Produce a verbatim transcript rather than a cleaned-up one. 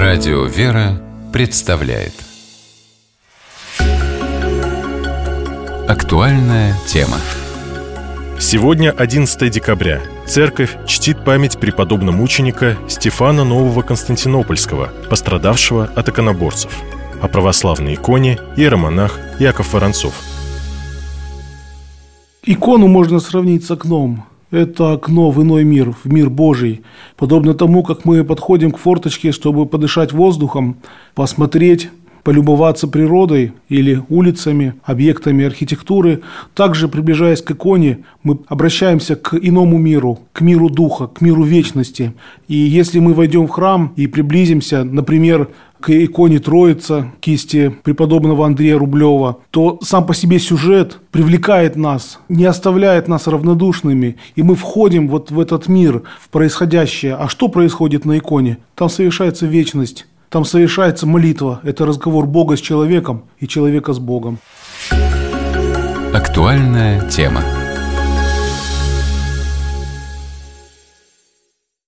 Радио «Вера» представляет актуальная тема. Сегодня одиннадцатое декабря. Церковь чтит память преподобно-мученика Стефана Нового Константинопольского, пострадавшего от иконоборцев. О православной иконе иеромонах Яков Воронцов. Икону можно сравнить с окном. Это окно в иной мир, в мир Божий. Подобно тому, как мы подходим к форточке, чтобы подышать воздухом, посмотреть, полюбоваться природой или улицами, объектами архитектуры. Также, приближаясь к иконе, мы обращаемся к иному миру, к миру духа, к миру вечности. И если мы войдем в храм и приблизимся, например, к иконе Троица, кисти преподобного Андрея Рублева, то сам по себе сюжет привлекает нас, не оставляет нас равнодушными, и мы входим вот в этот мир, в происходящее. А что происходит на иконе? Там совершается вечность, там совершается молитва. Это разговор Бога с человеком и человека с Богом. Актуальная тема.